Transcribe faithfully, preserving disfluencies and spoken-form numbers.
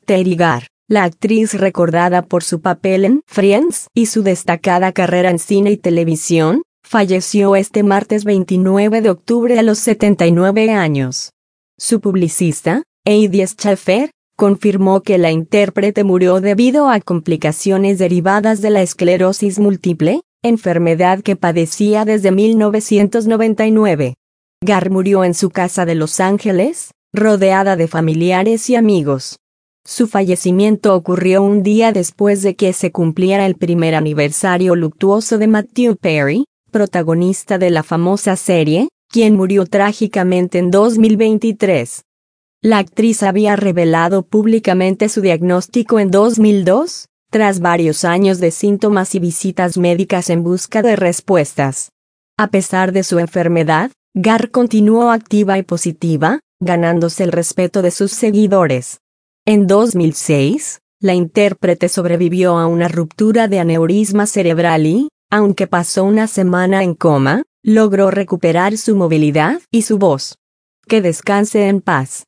Teri Garr, la actriz recordada por su papel en Friends y su destacada carrera en cine y televisión, falleció este martes veintinueve de octubre a los setenta y nueve años. Su publicista, Heidi Schaffer, confirmó que la intérprete murió debido a complicaciones derivadas de la esclerosis múltiple, enfermedad que padecía desde mil novecientos noventa y nueve. Garr murió en su casa de Los Ángeles, rodeada de familiares y amigos. Su fallecimiento ocurrió un día después de que se cumpliera el primer aniversario luctuoso de Matthew Perry, protagonista de la famosa serie, quien murió trágicamente en dos mil veintitrés. La actriz había revelado públicamente su diagnóstico en dos mil dos, tras varios años de síntomas y visitas médicas en busca de respuestas. A pesar de su enfermedad, Garr continuó activa y positiva, ganándose el respeto de sus seguidores. En dos mil seis, la intérprete sobrevivió a una ruptura de aneurisma cerebral y, aunque pasó una semana en coma, logró recuperar su movilidad y su voz. Que descanse en paz.